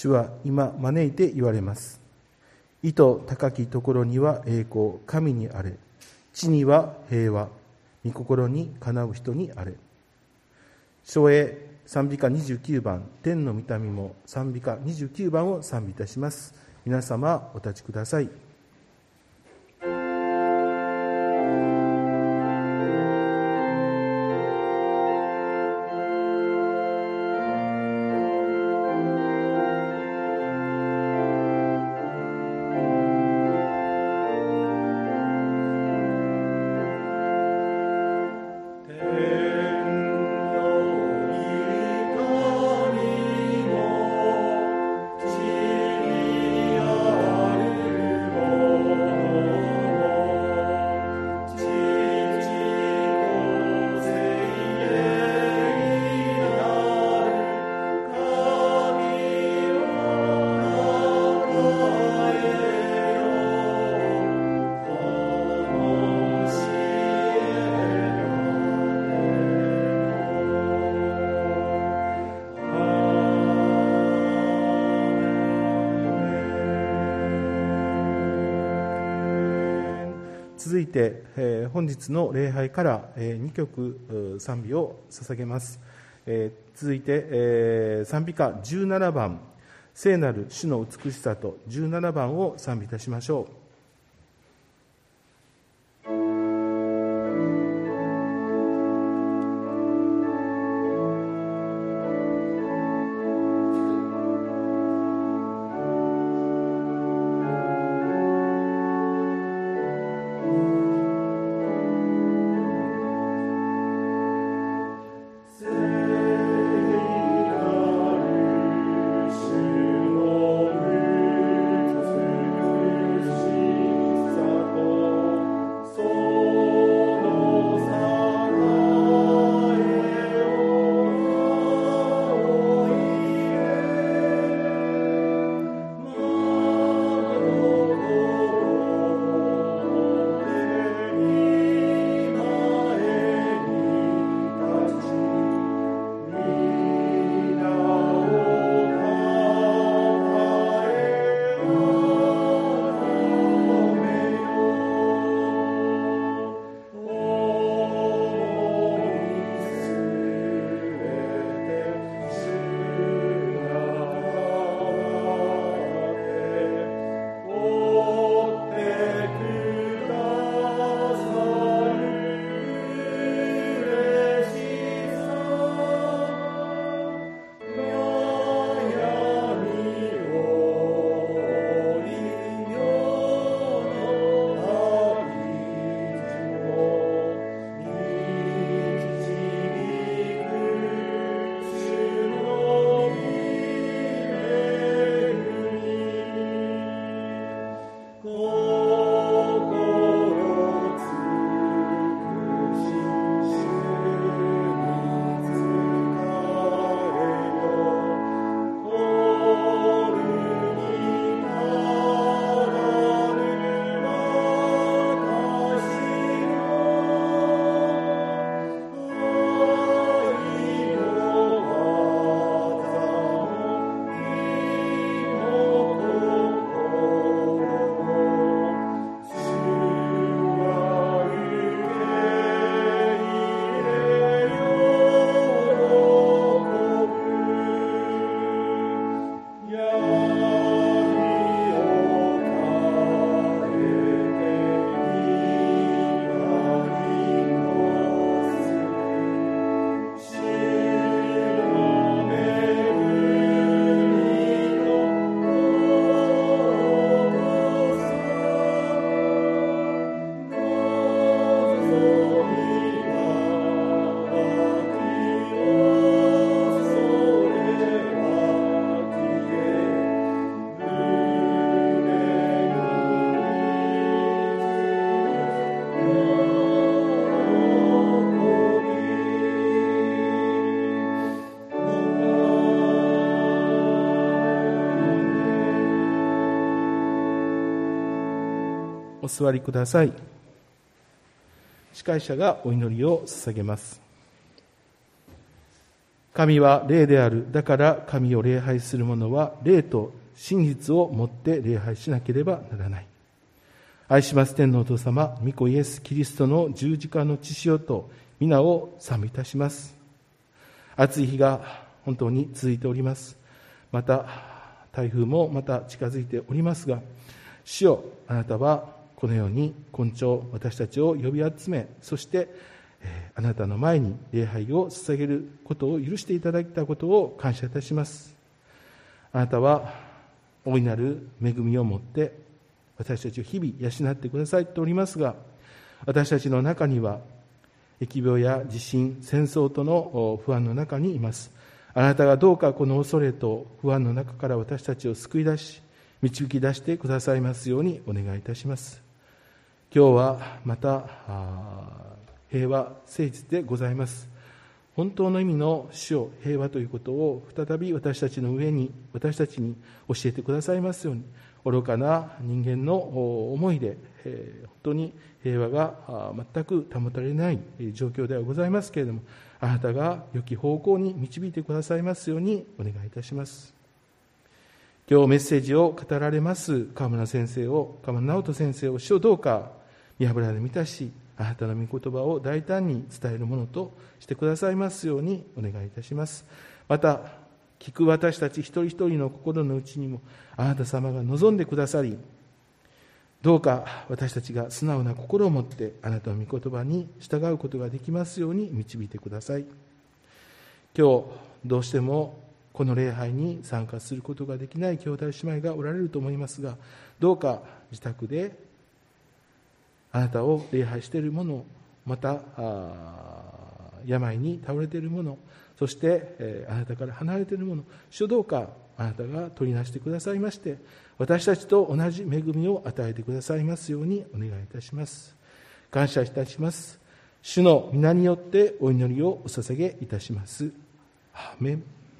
主は今招いて言われます。意図高きところには栄光、神にあれ。地には平和、御心にかなう人にあれ。唱詠賛美歌29番、天の御民も賛美歌29番を賛美いたします。皆様お立ちください。続いて、本日の礼拝から2曲賛美を捧げます。続いて、賛美歌17番、聖なる主の美しさと17番を賛美いたしましょう。お座りください。司会者がお祈りを捧げます。 神は霊である。だから神を礼拝する者は霊と真実をもって礼拝しなければならない。愛します天のお父様、御子イエス・キリストの十字架の血潮と皆を賛美いたします。暑い日が本当に続いております。また台風もまた近づいておりますが、主よ、あなたはこのように今朝私たちを呼び集め、そしてあなたの前に礼拝を捧げることを許していただいたことを感謝いたします。あなたは大いなる恵みを持って私たちを日々養ってくださっておりますが、私たちの中には疫病や地震、戦争との不安の中にいます。あなたがどうかこの恐れと不安の中から私たちを救い出し、導き出してくださいますようにお願いいたします。今日はまた平和誠実でございます。本当の意味の主よ、平和ということを再び私たちの上に、私たちに教えてくださいますように、愚かな人間の思いで本当に平和が全く保たれない状況ではございますけれども、あなたが良き方向に導いてくださいますようにお願いいたします。今日メッセージを語られます川村直人先生を主をどうか御油で満たし、あなたの御言葉を大胆に伝えるものとしてくださいますようにお願いいたします。また聞く私たち一人一人の心の内にもあなた様が望んでくださり、どうか私たちが素直な心を持ってあなたの御言葉に従うことができますように導いてください。今日どうしてもこの礼拝に参加することができない兄弟姉妹がおられると思いますが、どうか自宅であなたを礼拝している者、また病に倒れている者、そして、あなたから離れている者、主どうかあなたが取りなしてくださいまして、私たちと同じ恵みを与えてくださいますようにお願いいたします。感謝いたします。主の皆によってお祈りをお捧げいたします。アーメン。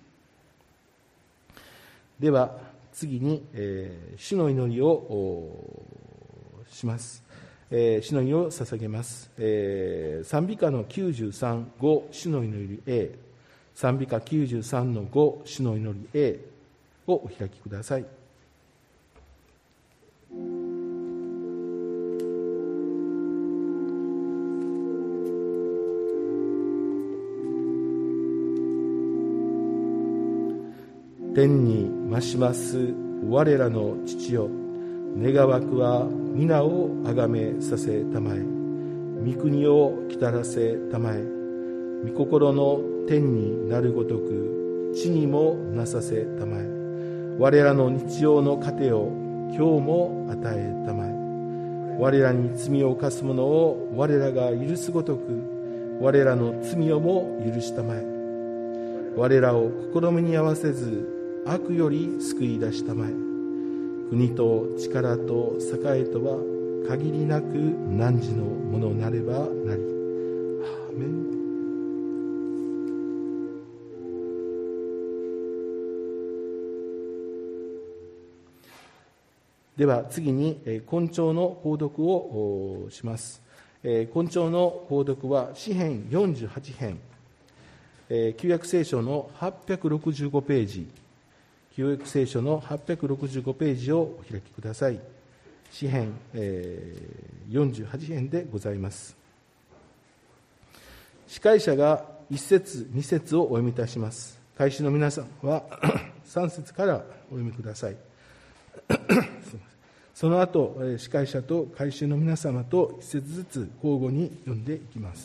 では次に、主の祈りをします。主の祈りを捧げます。賛美歌の93、5、主の祈り A、賛美歌93の5、主の祈り A をお開きください。天に増します我らの父よ、願わくは皆をあがめさせたまえ、御国をきたらせたまえ、御心の天になるごとく地にもなさせたまえ、我らの日常の糧を今日も与えたまえ、我らに罪を犯す者を我らが許すごとく我らの罪をも許したまえ、我らを試みに合わせず悪より救い出したまえ、国と力と栄とは限りなく汝のものなればなり。アーメン。では次に今朝の講読をします。今朝の講読は詩編48編、旧約聖書の865ページ、旧約聖書の865ページをお開きください。詩編48編でございます。司会者が1節2節をお読みいたします。会衆の皆さんは3節からお読みください。その後司会者と会衆の皆様と1節ずつ交互に読んでいきます。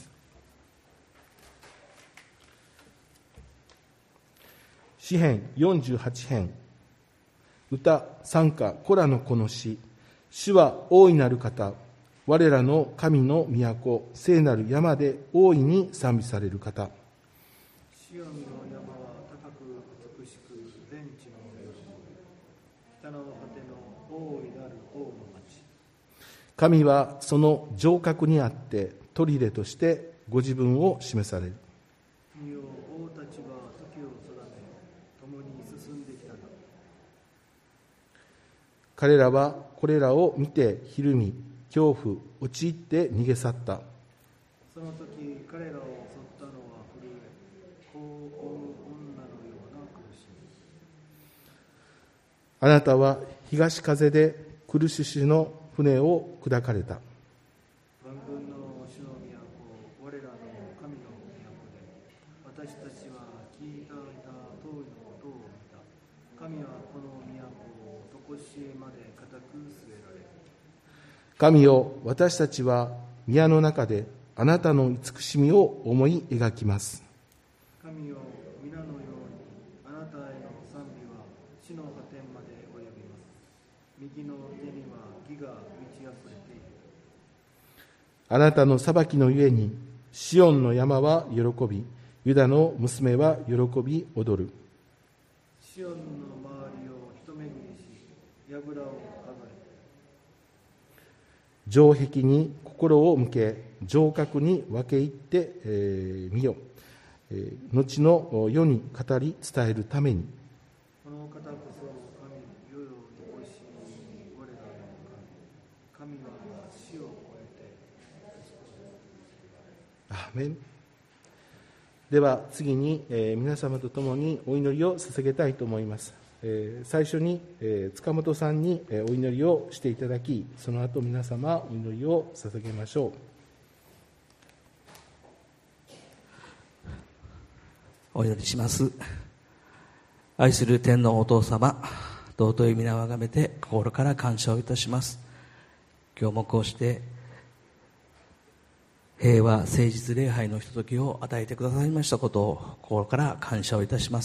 詩編48編、歌賛歌コラのこの詩。主は大いなる方、我らの神の都、聖なる山で大いに賛美される方。 シオンの山は高く美しく全地のよし、北の果ての大いなる王の町。 神はその城郭にあって砦としてご自分を示される。 見よ、王たちは時を定め共に進んできたが、 彼らはこれらを見てひるみ、恐怖陥って逃げ去った。 その時彼らを襲ったのは震え、 子を追う女のような苦しみ。 あなたは東風でクルシュシュの船を砕かれた。 万軍の主の都、我らの神の都で、私たちは聞いた通りのことを見た。神はこの都をとこしえまで固く据えられる。 神よ、私たちは宮の中であなたの慈しみを思い描きます。 神よ、皆のようにあなたへの賛美は地の果点まで及びます。右の手には義が満ち溢れている。 あなたの裁きのゆえにシオンの山は喜び、ユダの娘は喜び踊る。 シオンの周りを一巡りし、櫓を上がれ。 城壁に心を向け、城郭に分け入ってみよ。後の世に語り伝えるために。 この方こそ神、世々とこし我らの神。神は死を超えて。 アーメン。では次に、皆様と共にお祈りを捧げたいと思います。最初に、塚本さんに、お祈りをしていただき、その後皆様お祈りを捧げましょう。 お祈りします。愛する天のお父様、尊い皆をあがめて心から感謝をいたします。今日もこうして平和誠実礼拝のひとときを与えてくださいましたことを心から感謝をいたします。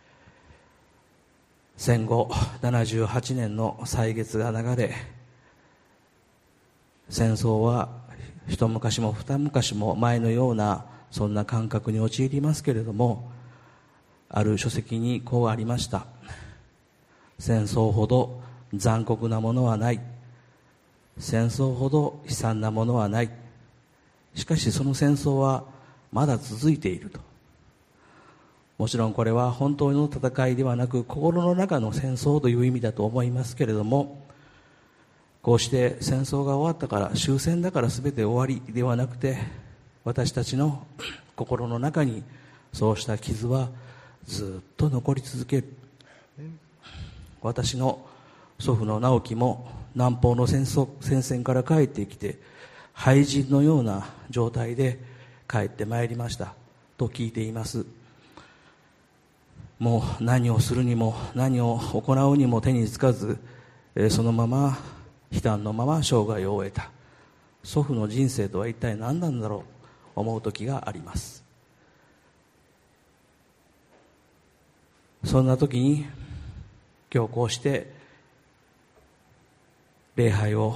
戦後78年の歳月が流れ、戦争は一昔も二昔も前のようなそんな感覚に陥りますけれども、ある書籍にこうありました。戦争ほど残酷なものはない。戦争ほど悲惨なものはない。しかしその戦争はまだ続いていると。もちろんこれは本当の戦いではなく、心の中の戦争という意味だと思いますけれども、こうして戦争が終わったから、終戦だから全て終わりではなくて、私たちの心の中にそうした傷はずっと残り続ける。私の祖父の直樹も南方の戦線から帰ってきて、廃人のような状態で帰ってまいりましたと聞いています。もう何をするにも何を行うにも手につかず、そのまま悲嘆のまま生涯を終えた。祖父の人生とは一体何なんだろうと思う時があります。そんな時に今日こうして礼拝を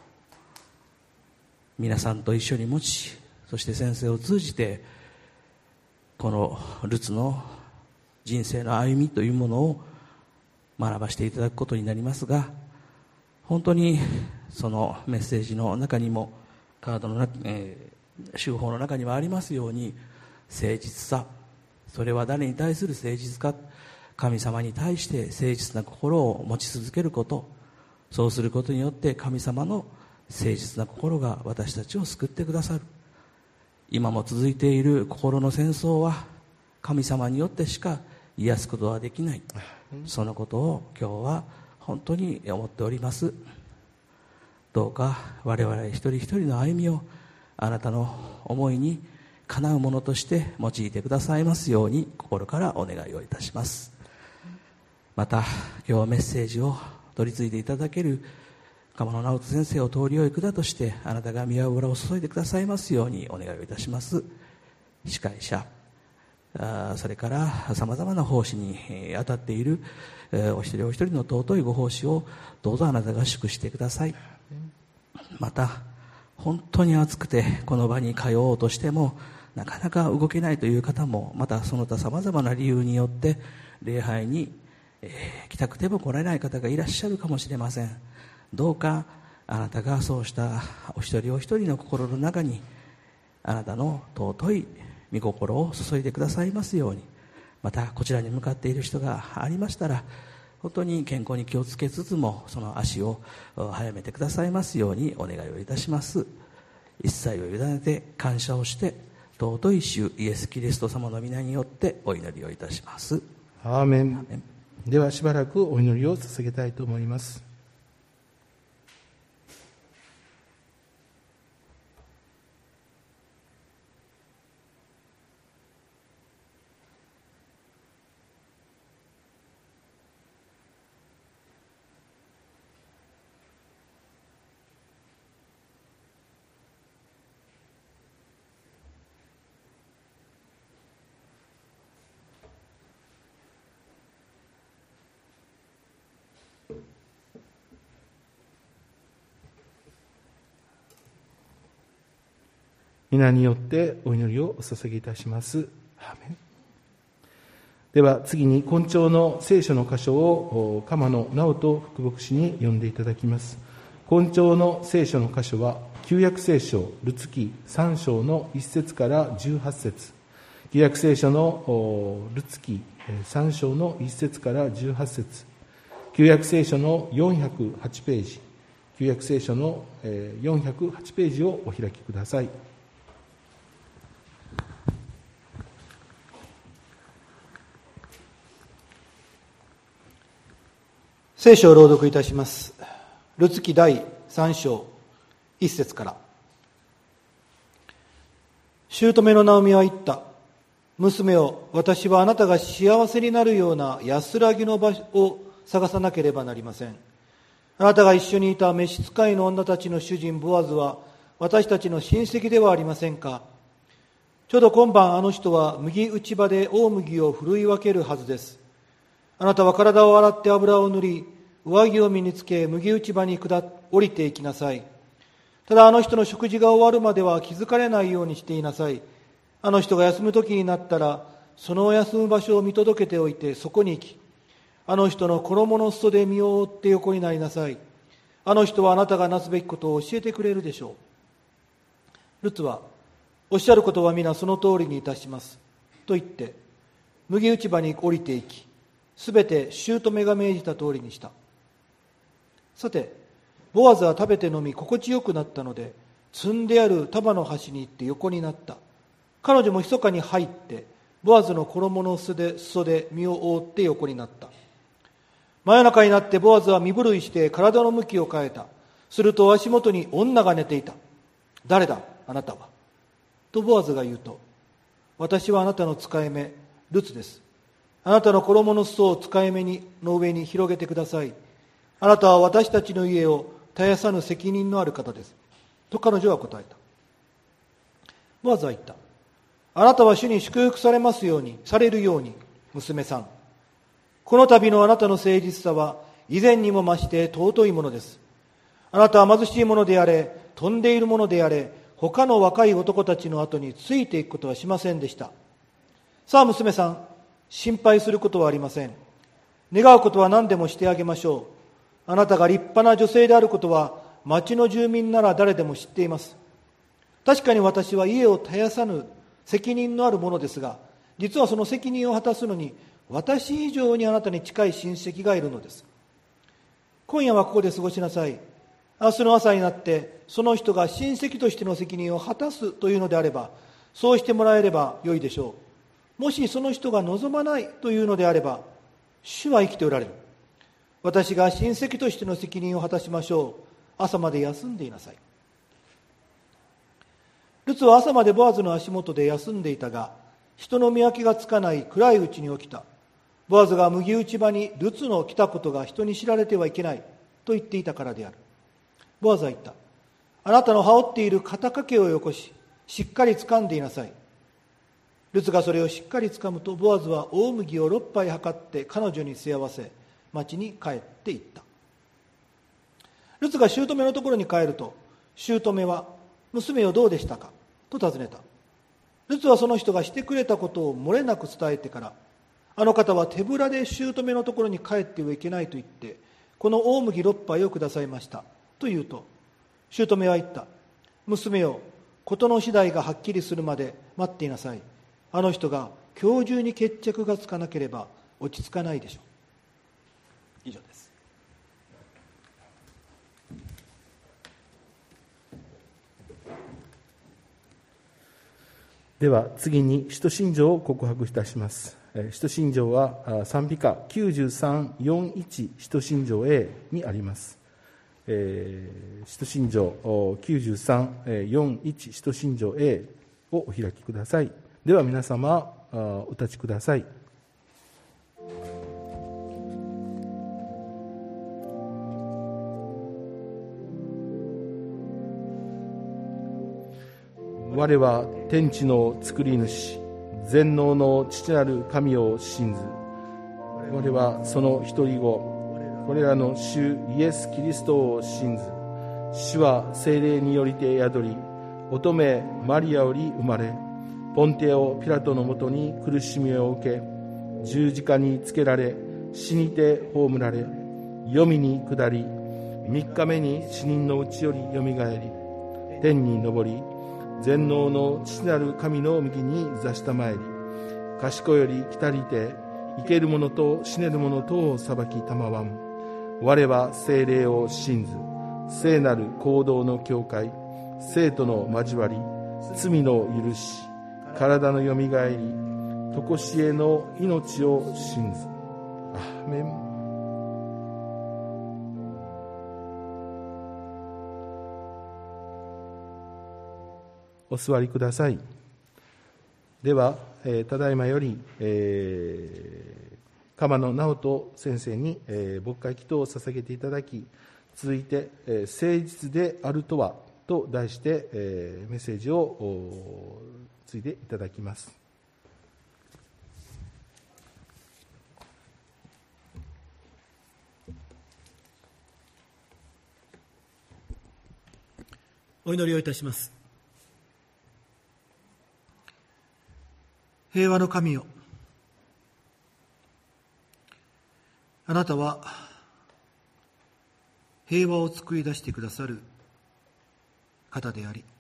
皆さんと一緒に持ち、そして先生を通じてこのルツの人生の歩みというものを学ばせていただくことになりますが、本当にそのメッセージの中にもカードの中、手法の中にはありますように、誠実さ、それは誰に対する誠実か、神様に対して誠実な心を持ち続けること、そうすることによって神様の誠実な心が私たちを救ってくださる。今も続いている心の戦争は神様によってしか癒すことはできない、そのことを今日は本当に思っております。どうか我々一人一人の歩みをあなたの思いにかなうものとして用いてくださいますように心からお願いをいたします。また今日メッセージを取り継いでいただける鎌野直人先生を通り良い管としてあなたが宮油を注いでくださいますようにお願いをいたします。司会者、それからさまざまな奉仕に当たっているお一人お一人の尊いご奉仕をどうぞあなたが祝してください。また本当に暑くてこの場に通おうとしてもなかなか動けないという方も、またその他さまざまな理由によって礼拝に来たくても来られない方がいらっしゃるかもしれません。どうかあなたがそうしたお一人お一人の心の中にあなたの尊い御心を注いでくださいますように、またこちらに向かっている人がありましたら本当に健康に気をつけつつもその足を早めてくださいますようにお願いをいたします。一切を委ねて感謝をして尊い主イエス・キリスト様の皆によってお祈りをいたします。 アーメン。ではしばらくお祈りを捧げたいと思います。皆によってお祈りをお捧げいたします。アーメン。では次に今朝の聖書の箇所を鎌野直人副牧師に読んでいただきます。今朝の聖書の箇所は旧約聖書ルツ記3章の1節から18節、旧約聖書のルツ記3章の1節から18節、旧約聖書の408ページ、旧約聖書の408ページをお開きください。 聖書を朗読いたします。ルツ記第3章1節から。姑のナオミは言った。娘よ、私はあなたが幸せになるような安らぎの場所を探さなければなりません。あなたが一緒にいた召使いの女たちの主人ボアズは私たちの親戚ではありませんか。ちょうど今晩あの人は麦打ち場で大麦をふるい分けるはずです。あなたは体を洗って油を塗り、上着を身につけ、麦打ち場に降りていきなさい。ただあの人の食事が終わるまでは気づかれないようにしていなさい。あの人が休む時になったら、その休む場所を見届けておいて、そこに行き、あの人の衣の裾で身を覆って横になりなさい。あの人はあなたがなすべきことを教えてくれるでしょう。ルツは、おっしゃることは皆その通りにいたします。と言って、麦打ち場に降りていき、すべて姑が命じた通りにした。さて、ボアズは食べて飲み心地よくなったので、積んである束の端に行って横になった。彼女も密かに入って、ボアズの衣の裾で身を覆って横になった。真夜中になってボアズは身震いして体の向きを変えた。すると足元に女が寝ていた。誰だ、あなたは。とボアズが言うと、私はあなたの使い目、ルツです。あなたの衣の裾を使い目の上に広げてください。あなたは私たちの家を絶やさぬ責任のある方です。と彼女は答えた。ボアズは言った。あなたは主に祝福されるように、娘さん。この度のあなたの誠実さは以前にも増して尊いものです。あなたは貧しいものであれ、飛んでいるものであれ、他の若い男たちの後についていくことはしませんでした。さあ娘さん、心配することはありません。願うことは何でもしてあげましょう。あなたが立派な女性であることは町の住民なら誰でも知っています。確かに私は家を絶やさぬ責任のあるものですが、実はその責任を果たすのに私以上にあなたに近い親戚がいるのです。今夜はここで過ごしなさい。明日の朝になってその人が親戚としての責任を果たすというのであれば、そうしてもらえればよいでしょう。もしその人が望まないというのであれば、主は生きておられる。私が親戚としての責任を果たしましょう。朝まで休んでいなさい。ルツは朝までボアズの足元で休んでいたが、人の見分けがつかない暗いうちに起きた。ボアズが麦打ち場にルツの来たことが人に知られてはいけないと言っていたからである。ボアズは言った。あなたの羽織っている肩掛けをよこし、しっかり掴んでいなさい。ルツがそれをしっかり掴むと、ボアズは大麦を6杯測って彼女に背合わせ、町に帰っていった。ルツが姑のところに帰ると、姑は、娘よどうでしたかと尋ねた。ルツはその人がしてくれたことを漏れなく伝えてから、あの方は手ぶらで姑のところに帰ってはいけないと言って、この大麦6杯をくださいましたと言うと、姑は言った。娘よ、事の次第がはっきりするまで待っていなさい。あの人が今日中に決着がつかなければ落ち着かないでしょう。以上です。 では次に使徒信条を告白いたします。使徒信条は賛美歌 93:41 使徒信条 A にあります。使徒信条 93:41 使徒信条 A をお開きください。では皆様お立ちください。我は天地の作り主、全能の父なる神を信ず。我はその一人子、これらの主イエス・キリストを信ず。主は聖霊によりて宿り、乙女マリアより生まれ、ポンテオ・ピラトのもとに苦しみを受け、十字架につけられ、死にて葬られ、黄泉に下り、3日目に死人のうちよりよみがえり、天に昇り、全能の父なる神の右に座したまえり、賢より来たりて、生ける者と死ねる者とを裁きたまわん。我は聖霊を信ず、聖なる行動の教会、生徒の交わり、罪の許し、体のよみがえり、とこしえの命を信ず。アーメン。お座りください。では、ただいまより、鎌野直人先生に、牧会祈祷を捧げていただき、続いて、誠実であるとはと題して、メッセージを継いでいただきます。 お祈りをいたします。平和の神よ、あなたは平和を作り出してくださる方であり、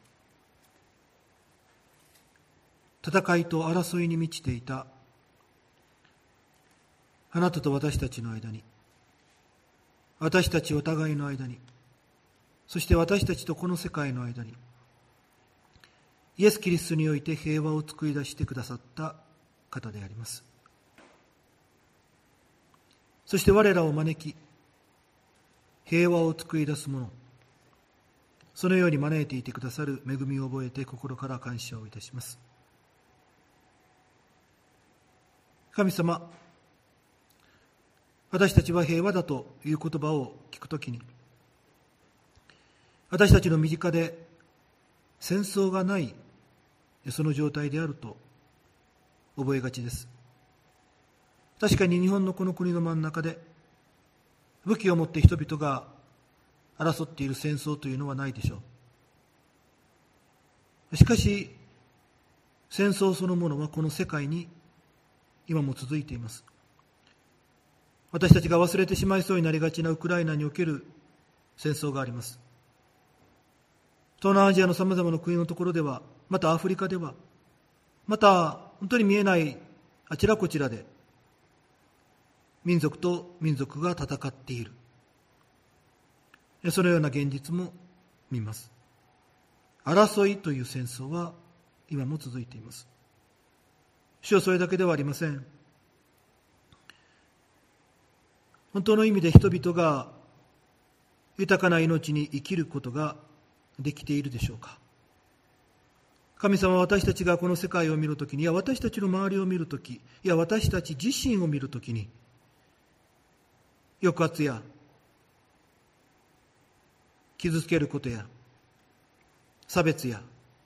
戦いと争いに満ちていたあなたと私たちの間に、私たちお互いの間に、そして私たちとこの世界の間に、イエス・キリストにおいて平和を作り出してくださった方であります。そして我らを招き、平和を作り出すもの、そのように招いていてくださる恵みを覚えて心から感謝をいたします。神様、私たちは平和だという言葉を聞くときに、私たちの身近で戦争がないその状態であると覚えがちです。確かに日本のこの国の真ん中で武器を持って人々が争っている戦争というのはないでしょう。しかし戦争そのものはこの世界に今も続いています。私たちが忘れてしまいそうになりがちなウクライナにおける戦争があります。東南アジアのさまざまな国のところでは、またアフリカでは、また本当に見えないあちらこちらで民族と民族が戦っている、そのような現実も見ます。争いという戦争は今も続いています。主はそれだけではありません。本当の意味で人々が豊かな命に生きることができているでしょうか。神様は私たちがこの世界を見るときに、いや私たちの周りを見るとき、いや私たち自身を見るときに、抑圧や傷つけることや差別や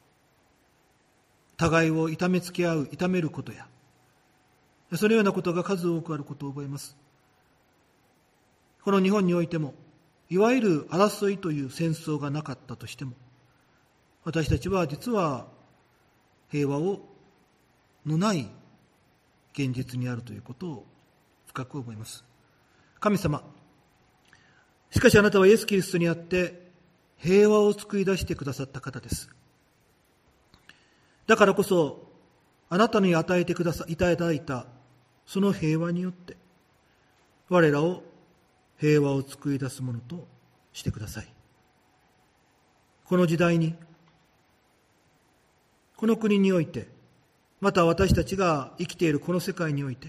互いを痛めつけ合う、痛めることや、そのようなことが数多くあることを覚えます。この日本においても、いわゆる争いという戦争がなかったとしても、私たちは実は平和のない現実にあるということを深く思います。神様、しかしあなたはイエス・キリストにあって平和を作り出してくださった方です。だからこそあなたに与えていただいたその平和によって我らを平和を作り出すものとしてください。この時代に、この国においてまた私たちが生きているこの世界において、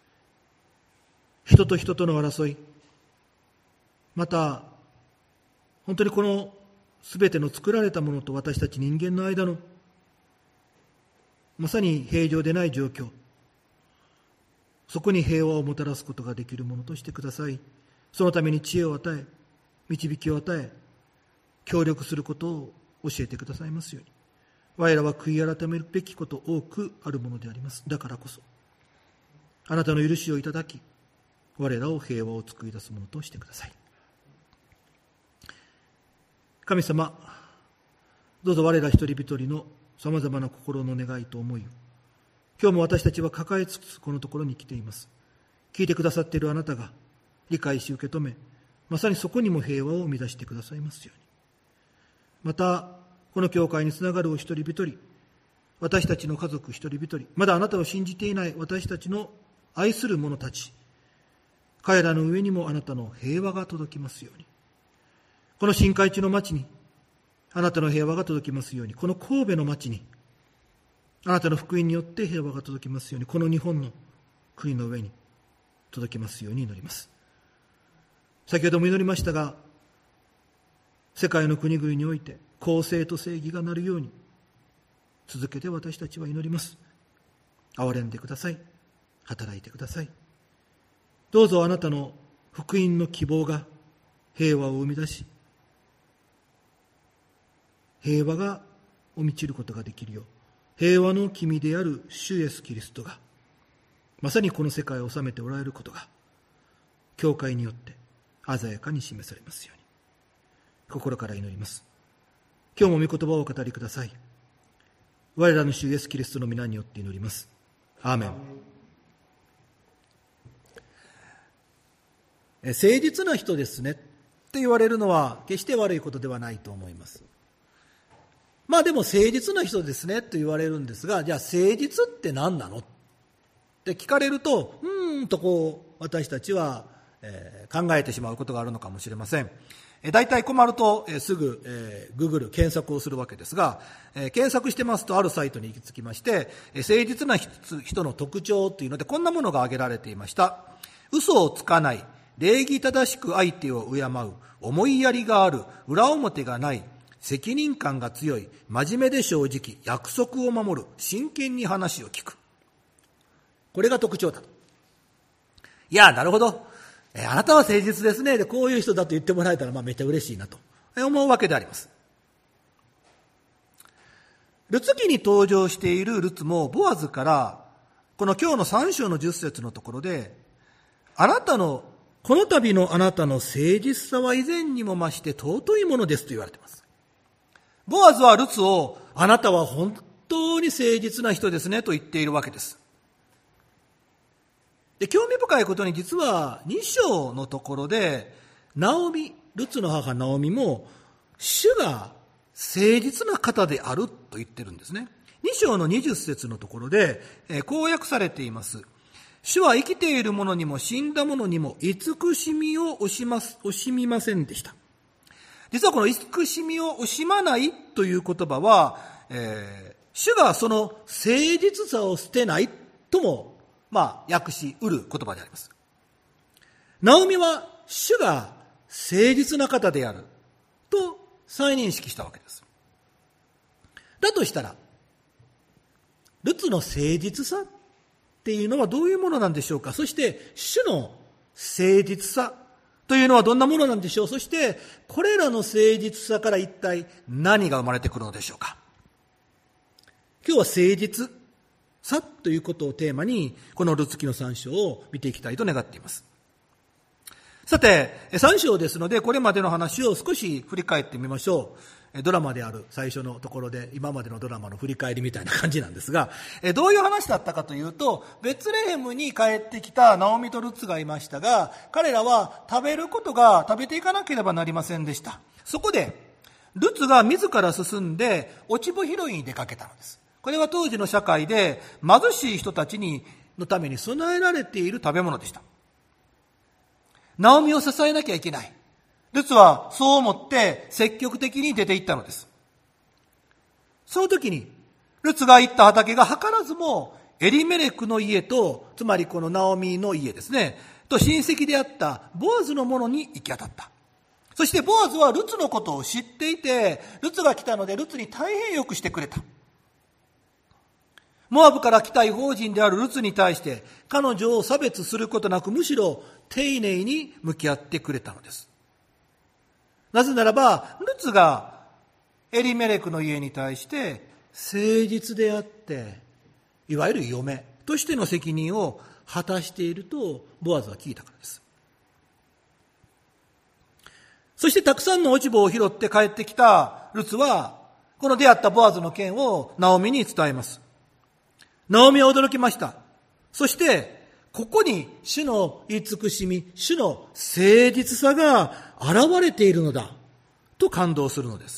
人と人との争い、また本当にこのすべての作られたものと私たち人間の間のまさに平常でない状況、そこに平和をもたらすことができるものとしてください。そのために知恵を与え、導きを与え、協力することを教えてくださいますように。我らは悔い改めるべきこと多くあるものであります。だからこそあなたの許しをいただき、我らを平和を作り出すものとしてください。神様、どうぞ我ら一人一人のさまざまな心の願いと思いを今日も私たちは抱えつつこのところに来ています。聞いてくださっているあなたが理解し受け止め、まさにそこにも平和を生み出してくださいますように。またこの教会につながるお一人一人、私たちの家族一人一人、まだあなたを信じていない私たちの愛する者たち、彼らの上にもあなたの平和が届きますように。この新海地の町にあなたの平和が届きますように。この神戸の町にあなたの福音によって平和が届きますように。この日本の国の上に届きますように祈ります。先ほども祈りましたが、世界の国々において公正と正義がなるように続けて私たちは祈ります。憐れんでください。働いてください。どうぞあなたの福音の希望が平和を生み出し、平和が満ちることができるよう、平和の君である主イエスキリストがまさにこの世界を治めておられることが教会によって鮮やかに示されますように心から祈ります。今日も御言葉をお語りください。我らの主イエスキリストの皆によって祈ります。アーメン。誠実な人ですねって言われるのは決して悪いことではないと思います。まあでも誠実な人ですねと言われるんですが、じゃあ誠実って何なのって聞かれると、こう私たちは考えてしまうことがあるのかもしれません。大体困るとすぐGoogle 検索をするわけですが、検索してますとあるサイトに行き着きまして、誠実な人の特徴というのでこんなものが挙げられていました。嘘をつかない、礼儀正しく相手を敬う、思いやりがある、裏表がない、責任感が強い、真面目で正直、約束を守る、真剣に話を聞く。これが特徴だと。いや、なるほど。あなたは誠実ですね。で、こういう人だと言ってもらえたら、めっちゃ嬉しいなと思うわけであります。ルツ記に登場しているルツも、ボアズから、この今日の3章の10節のところで、この度のあなたの誠実さは以前にも増して尊いものですと言われています。ボアズはルツを、あなたは本当に誠実な人ですねと言っているわけです。で、興味深いことに実は2章のところで、ルツの母ナオミも、主が誠実な方であると言ってるんですね。2章の20節のところで、こう訳されています。主は生きている者にも死んだ者にも慈しみを惜しみませんでした。実はこの慈しみを惜しまないという言葉は、主がその誠実さを捨てないとも、訳し得る言葉であります。ナオミは主が誠実な方であると再認識したわけです。だとしたら、ルツの誠実さっていうのはどういうものなんでしょうか。そして主の誠実さというのはどんなものなんでしょう。そしてこれらの誠実さから一体何が生まれてくるのでしょうか。今日は誠実さということをテーマにこのルツ記の3章を見ていきたいと願っています。さて3章ですのでこれまでの話を少し振り返ってみましょう。ドラマである最初のところで今までのドラマの振り返りみたいな感じなんですが、どういう話だったかというと、ベツレヘムに帰ってきたナオミとルツがいましたが、彼らは食べていかなければなりませんでした。そこでルツが自ら進んで落ち穂拾いに出かけたのです。これは当時の社会で貧しい人たちのために備えられている食べ物でした。ナオミを支えなきゃいけない。ルツはそう思って積極的に出て行ったのです。その時にルツが行った畑が図らずもエリメレクの家と、つまりこのナオミの家ですね、と親戚であったボアズのものに行き当たった。そしてボアズはルツのことを知っていて、ルツが来たのでルツに大変よくしてくれた。モアブから来た異邦人であるルツに対して彼女を差別することなく、むしろ丁寧に向き合ってくれたのです。なぜならば、ルツがエリメレクの家に対して誠実であって、いわゆる嫁としての責任を果たしているとボアズは聞いたからです。そしてたくさんの落ち葉を拾って帰ってきたルツは、この出会ったボアズの件をナオミに伝えます。ナオミは驚きました。そしてここに主の慈しみ、主の誠実さが現れているのだと感動するのです。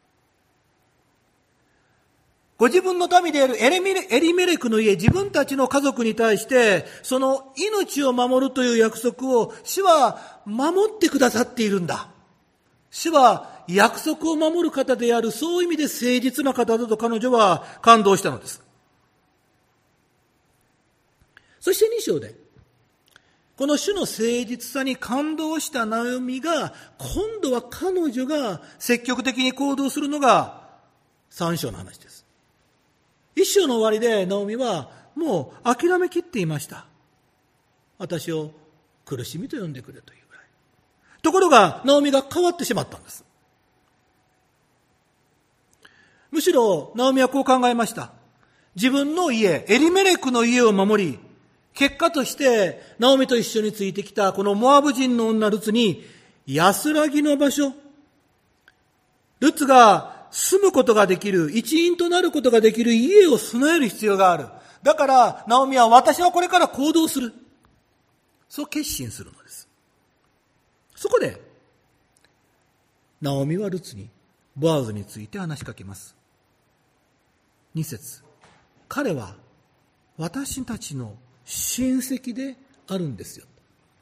ご自分の民であるエリメレクの家、自分たちの家族に対してその命を守るという約束を主は守ってくださっているんだ。主は約束を守る方である、そういう意味で誠実な方だと彼女は感動したのです。そして2章でこの主の誠実さに感動したナオミが、今度は彼女が積極的に行動するのが3章の話です。1章の終わりでナオミはもう諦めきっていました。私を苦しみと呼んでくれというぐらい。ところがナオミが変わってしまったんです。むしろナオミはこう考えました。自分の家、エリメレクの家を守り、結果としてナオミと一緒についてきたこのモアブ人の女ルツに安らぎの場所、ルツが住むことができる、一員となることができる家を備える必要がある。だからナオミは、私はこれから行動する、そう決心するのです。そこでナオミはルツにボアズについて話しかけます。2節、彼は私たちの親戚であるんですよ。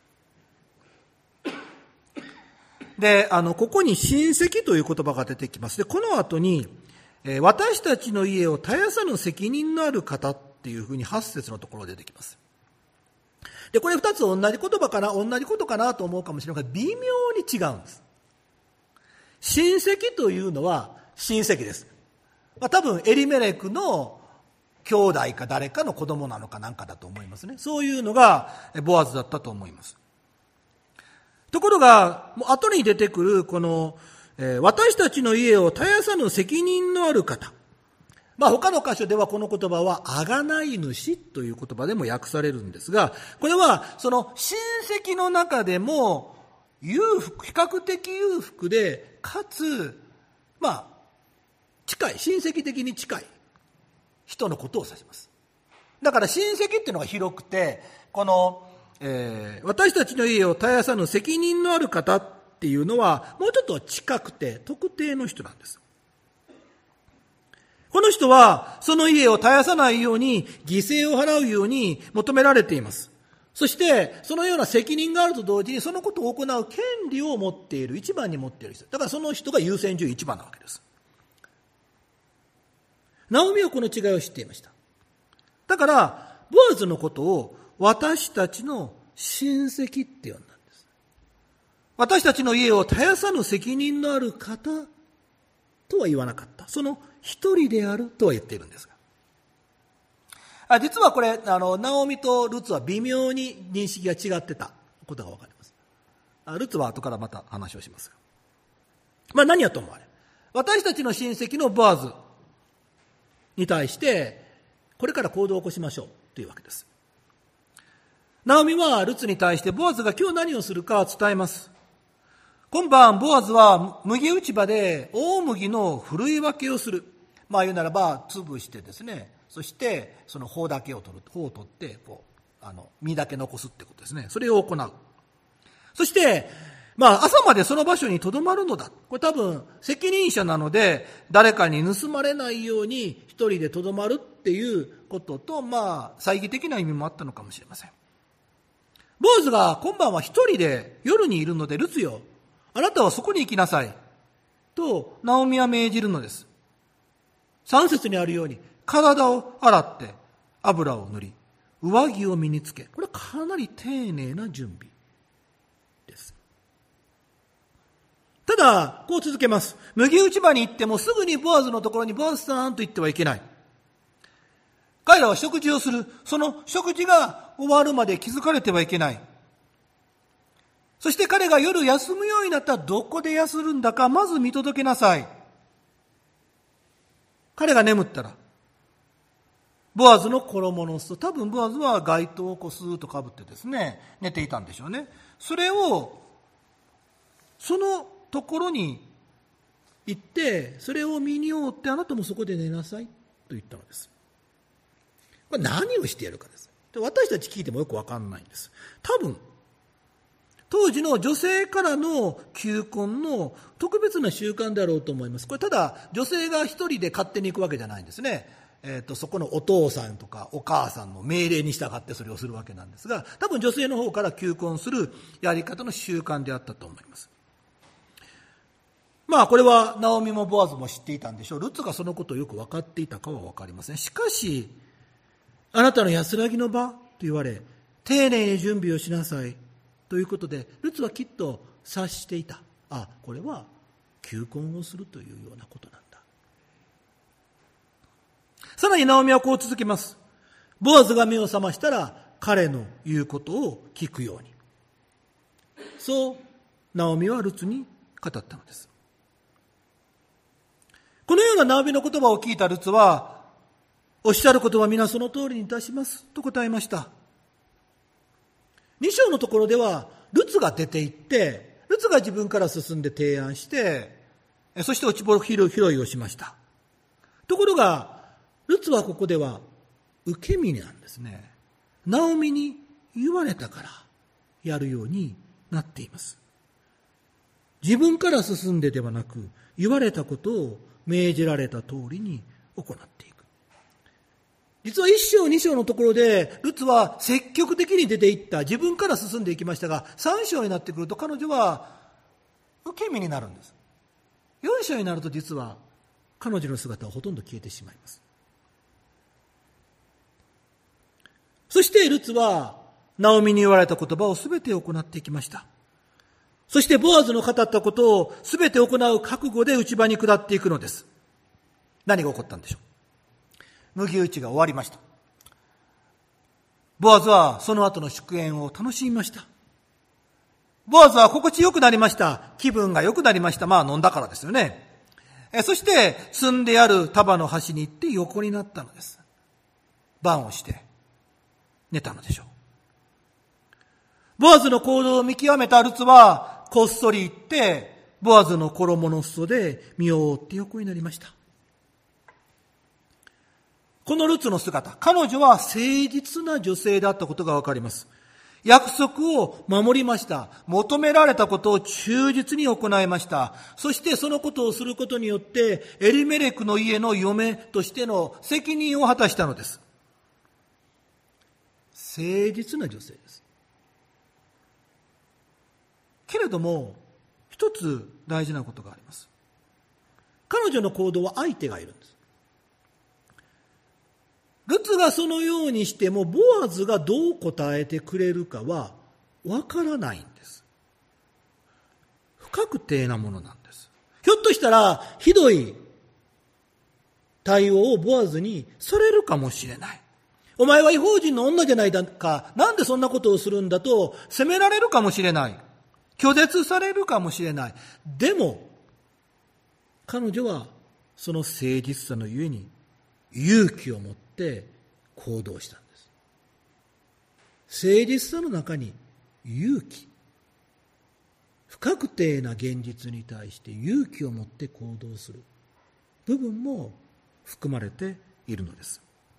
で、ここに親戚という言葉が出てきます。で、この後に、私たちの家を絶やさぬ責任のある方っていうふうに8節のところ出てきます。で、これ2つ同じ言葉かな、同じことかなと思うかもしれないが、微妙に違うんです。親戚というのは親戚です。多分エリメレクの兄弟か誰かの子供なのかなんかだと思いますね。そういうのがボアズだったと思います。ところが、もう後に出てくるこの、私たちの家を絶やさぬ責任のある方。他の箇所ではこの言葉は贖い主という言葉でも訳されるんですが、これはその親戚の中でも比較的裕福で、かつ近い、親戚的に近い人のことを指します。だから親戚っていうのが広くて、この、私たちの家を絶やさぬ責任のある方っていうのはもうちょっと近くて特定の人なんです。この人はその家を絶やさないように犠牲を払うように求められています。そしてそのような責任があると同時に、そのことを行う権利を持っている、一番に持っている人だから、その人が優先順位一番なわけです。ナオミはこの違いを知っていました。だからボアズのことを私たちの親戚って呼んだんです。私たちの家を絶やさぬ責任のある方とは言わなかった。その一人であるとは言っているんですが、実はこれナオミとルツは微妙に認識が違ってたことが分かります。ルツは後からまた話をしますが、何やと思われ、私たちの親戚のボアズに対してこれから行動を起こしましょうというわけです。ナオミはルツに対してボアズが今日何をするか伝えます。今晩ボアズは麦打ち場で大麦のふるい分けをする。言うならば潰してですね、そしてその穂だけを取る、穂を取って実だけ残すってことですね。それを行う。そして朝までその場所に留まるのだ。これ多分責任者なので、誰かに盗まれないように一人で留まるっていうことと、猜疑的な意味もあったのかもしれません。ボアズが今晩は一人で夜にいるので、ルツよ、あなたはそこに行きなさいとナオミは命じるのです。3節にあるように、 体を洗って油を塗り、上着を身につけ、これはかなり丁寧な準備です。ただ、こう続けます。麦打ち場に行ってもすぐにボアズのところにボアズさんと言ってはいけない。彼らは食事をする。その食事が終わるまで気づかれてはいけない。そして彼が夜休むようになったらどこで休るんだかまず見届けなさい。彼が眠ったら、ボアズの衣の裾、多分ボアズは街灯をスーッとかぶってですね、寝ていたんでしょうね。それを、そのところに行って、それを身に覆ってあなたもそこで寝なさいと言ったのです。これ何をしてやるかです。私たち聞いてもよくわかんないんです。多分、当時の女性からの求婚の特別な習慣であろうと思います。これただ女性が一人で勝手に行くわけじゃないんですね。そこのお父さんとかお母さんの命令に従ってそれをするわけなんですが、多分女性の方から求婚するやり方の習慣であったと思います。まあこれはナオミもボアズも知っていたんでしょう。ルツがそのことをよく分かっていたかは分かりません。しかし、あなたの安らぎの場と言われ、丁寧に準備をしなさいということで、ルツはきっと察していた。あ、これは求婚をするというようなことなんだ。さらにナオミはこう続けます。ボアズが目を覚ましたら彼の言うことを聞くように。そうナオミはルツに語ったのです。このようなナオミの言葉を聞いたルツは、おっしゃることは皆その通りにいたしますと答えました。2章のところではルツが出て行って、ルツが自分から進んで提案して、そして落ち穂拾いをしました。ところがルツはここでは受け身なんですね。ナオミに言われたからやるようになっています。自分から進んでではなく、言われたことを命じられた通りに行っていく。実は1章2章のところでルツは積極的に出ていった、自分から進んでいきましたが、3章になってくると彼女は受け身になるんです。4章になると実は彼女の姿はほとんど消えてしまいます。そしてルツはナオミに言われた言葉をすべて行っていきました。そしてボアズの語ったことをすべて行う覚悟で内場に下っていくのです。何が起こったんでしょう。麦打ちが終わりました。ボアズはその後の祝宴を楽しみました。ボアズは心地よくなりました。気分が良くなりました。まあ飲んだからですよね。そして積んである束の端に行って横になったのです。番をして寝たのでしょう。ボアズの行動を見極めたルツはこっそり行ってボアズの衣の裾で身を覆って横になりました。このルツの姿、彼女は誠実な女性であったことがわかります。約束を守りました。求められたことを忠実に行いました。そしてそのことをすることによってエリメレクの家の嫁としての責任を果たしたのです。誠実な女性です。けれども一つ大事なことがあります。彼女の行動は相手がいるんです。ルツがそのようにしてもボアズがどう答えてくれるかはわからないんです。不確定なものなんです。ひょっとしたらひどい対応をボアズにされるかもしれない。お前は異邦人の女じゃないか、なんでそんなことをするんだと責められるかもしれない。拒絶されるかもしれない。でも彼女はその誠実さのゆえに勇気を持って行動したんです。誠実さの中に勇気、不確定な現実に対して勇気を持って行動する部分も含まれているのです。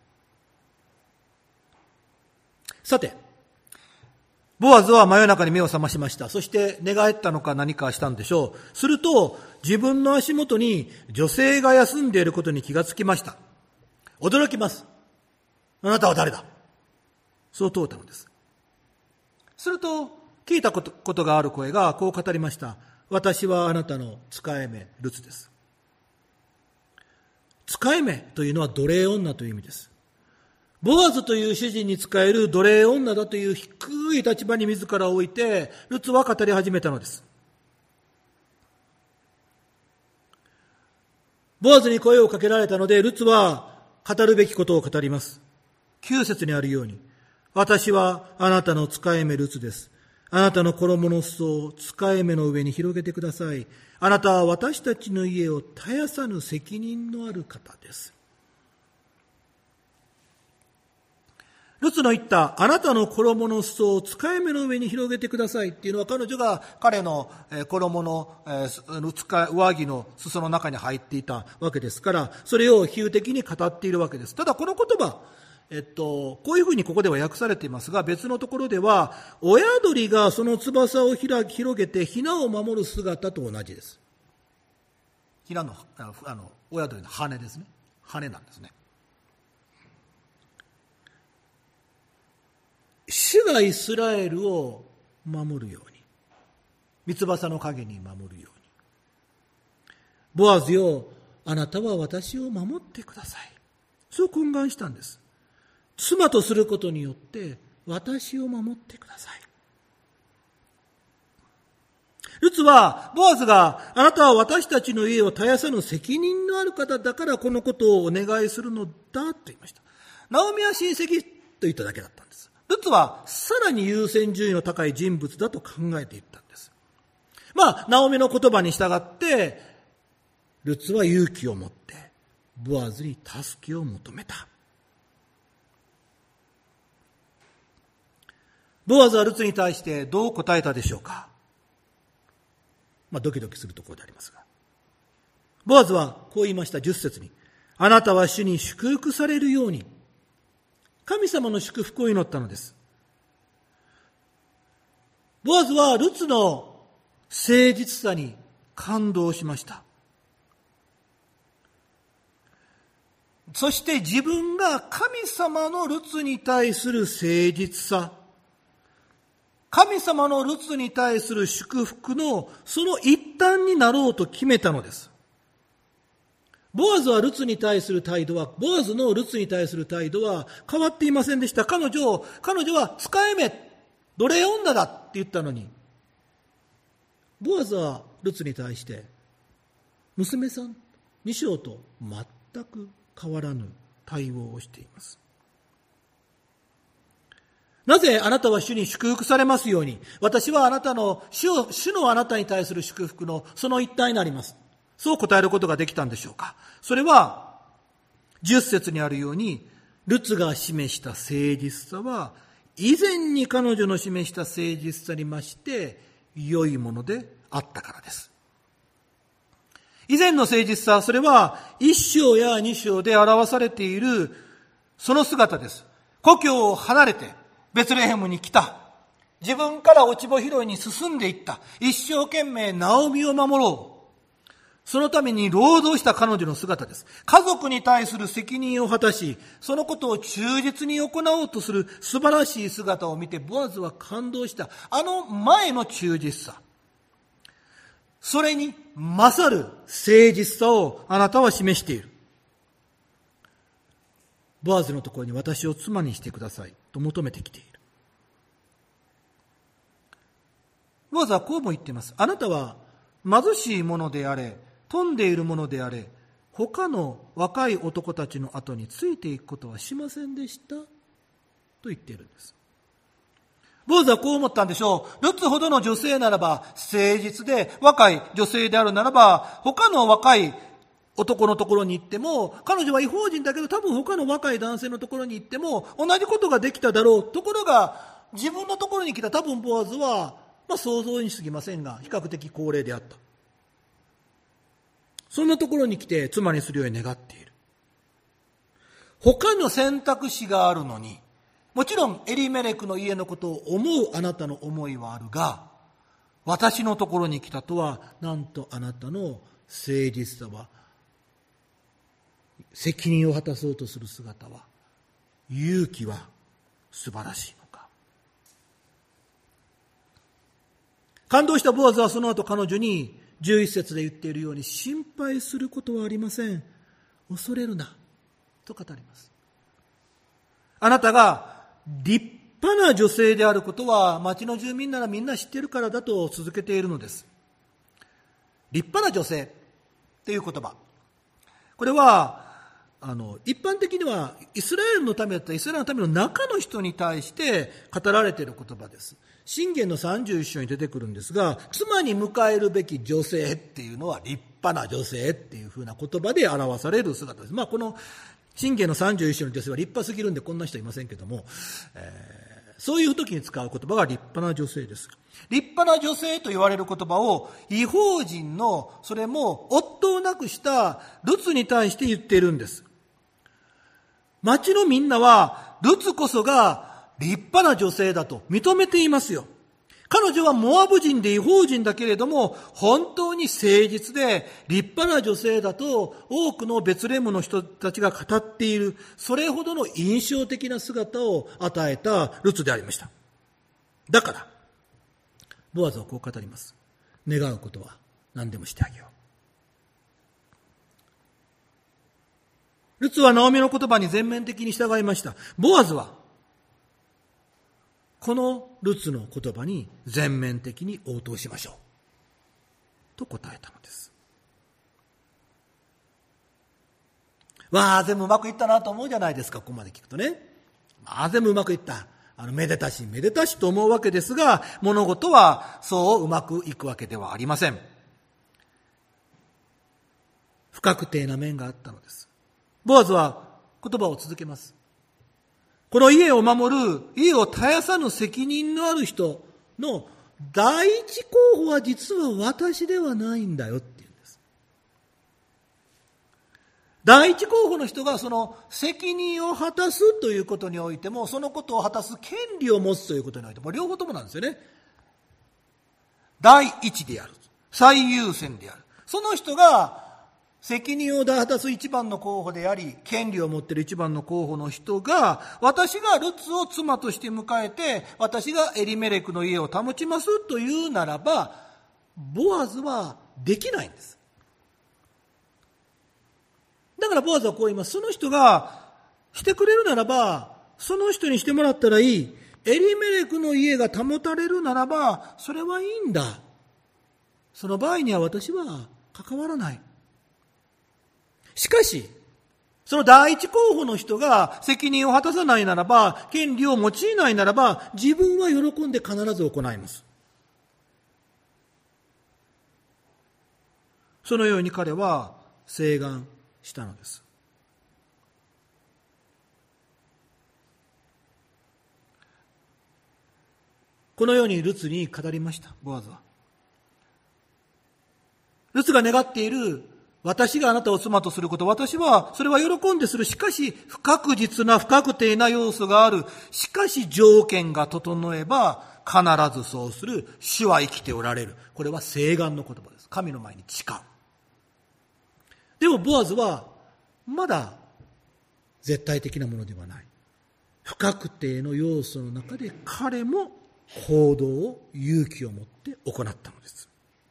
さて、ボアズは真夜中に目を覚ましました。そして寝返ったのか何かしたんでしょう。すると自分の足元に女性が休んでいることに気がつきました。驚きます。あなたは誰だ？そう問うたのです。すると聞いたことがある声がこう語りました。私はあなたの使い目ルツです。 使い目というのは奴隷女という意味です。ボアズという主人に仕える奴隷女だという低い立場に自らを置いて、ルツは語り始めたのです。ボアズに声をかけられたので、ルツは語るべきことを語ります。9節にあるように、私はあなたの使い目ルツです。あなたの衣の裾を使い目の上に広げてください。あなたは私たちの家を絶やさぬ責任のある方です。ルツの言ったあなたの衣の裾を使い目の上に広げてくださいっていうのは、彼女が彼の衣の上着の裾の中に入っていたわけですから、それを比喩的に語っているわけです。ただこの言葉、こういうふうにここでは訳されていますが、別のところでは親鳥がその翼を広げてヒナを守る姿と同じです。ヒナの親鳥の羽ですね。羽なんですね。主がイスラエルを守るように、三翼の陰に守るように、ボアズよ、あなたは私を守ってください。そう懇願したんです。妻とすることによって私を守ってください。ルツは、ボアズがあなたは私たちの家を絶やさぬ責任のある方だからこのことをお願いするのだと言いました。ナオミは親戚と言っただけだったんです。ルツはさらに優先順位の高い人物だと考えていったんです。ナオミの言葉に従ってルツは勇気を持ってボアズに助けを求めた。ボアズはルツに対してどう答えたでしょうか。ドキドキするところでありますが、ボアズはこう言いました。10節に、あなたは主に祝福されるように、神様の祝福を祈ったのです。ボアズはルツの誠実さに感動しました。そして自分が神様のルツに対する誠実さ、神様のルツに対する祝福のその一端になろうと決めたのです。ボアズのルツに対する態度は変わっていませんでした。彼女は使い目、奴隷女だって言ったのに、ボアズはルツに対して娘さんにしようと全く変わらぬ対応をしています。なぜあなたは主に祝福されますように、私はあなたの主のあなたに対する祝福のその一端になります。そう答えることができたんでしょうか。それは10節にあるように、ルツが示した誠実さは以前に彼女の示した誠実さに増して良いものであったからです。以前の誠実さ、それは1章や2章で表されているその姿です。故郷を離れてベツレヘムに来た。自分から落ち穂拾いに進んでいった。一生懸命ナオミを守ろう。そのために労働した彼女の姿です。家族に対する責任を果たし、そのことを忠実に行おうとする素晴らしい姿を見て、ボアズは感動した。あの前の忠実さ。それに勝る誠実さをあなたは示している。ボアズのところに私を妻にしてくださいと求めてきている。ボアズはこうも言っています。あなたは貧しい者であれ、富んでいる者であれ、他の若い男たちの後についていくことはしませんでしたと言っているんです。ボアズはこう思ったんでしょう。ルツほどの女性ならば、誠実で若い女性であるならば、他の若い男のところに行っても、彼女は異邦人だけど多分他の若い男性のところに行っても同じことができただろう。ところが自分のところに来た多分ボアズは、想像に過ぎませんが比較的高齢であった。そんなところに来て妻にするように願っている。他の選択肢があるのに、もちろんエリメレクの家のことを思うあなたの思いはあるが、私のところに来たとは、なんとあなたの誠実さは、責任を果たそうとする姿は、勇気は素晴らしいのか。感動したボアズはその後彼女に11節で言っているように、心配することはありません。 恐れるなと語ります。あなたが立派な女性であることは町の住民ならみんな知っているからだと続けているのです。立派な女性という言葉、これは一般的にはイスラエルのためだったらイスラエルのための中の人に対して語られている言葉です。箴言の31章に出てくるんですが、妻に迎えるべき女性っていうのは立派な女性っていうふうな言葉で表される姿です。この箴言の31章の女性は立派すぎるんでこんな人いませんけども、そういう時に使う言葉が立派な女性です。立派な女性と言われる言葉を異邦人の、それも夫を亡くしたルツに対して言っているんです。町のみんなはルツこそが立派な女性だと認めていますよ。彼女はモアブ人で異邦人だけれども本当に誠実で立派な女性だと多くのベツレヘムの人たちが語っている、それほどの印象的な姿を与えたルツでありました。だからボアズはこう語ります。願うことは何でもしてあげよう。ルツはナオミの言葉に全面的に従いました。ボアズはこのルツの言葉に全面的に応答しましょうと答えたのです。全部うまくいったなと思うじゃないですか。ここまで聞くとね、全部うまくいった、めでたしめでたしと思うわけですが、物事はそううまくいくわけではありません。不確定な面があったのです。ボアズは言葉を続けます。この家を守る、家を絶やさぬ責任のある人の第一候補は実は私ではないんだよっていうんです。第一候補の人がその責任を果たすということにおいても、そのことを果たす権利を持つということにおいても、両方ともなんですよね。第一である、最優先である、その人が責任を果たす一番の候補であり、権利を持っている一番の候補の人が、私がルツを妻として迎えて、私がエリメレクの家を保ちますというならば、ボアズはできないんです。だからボアズはこう言います。その人がしてくれるならば、その人にしてもらったらいい。エリメレクの家が保たれるならば、それはいいんだ。その場合には私は関わらない。しかし、その第一候補の人が責任を果たさないならば、権利を用いないならば、自分は喜んで必ず行います。そのように彼は請願したのです。このようにルツに語りました、ボアズは。ルツが願っている、私があなたを妻とすること、私はそれは喜んでする。しかし不確実な不確定な要素がある。しかし条件が整えば必ずそうする。主は生きておられる。これは請願の言葉です。神の前に誓う。でもボアズはまだ絶対的なものではない。不確定の要素の中で彼も行動を勇気を持って行ったのです。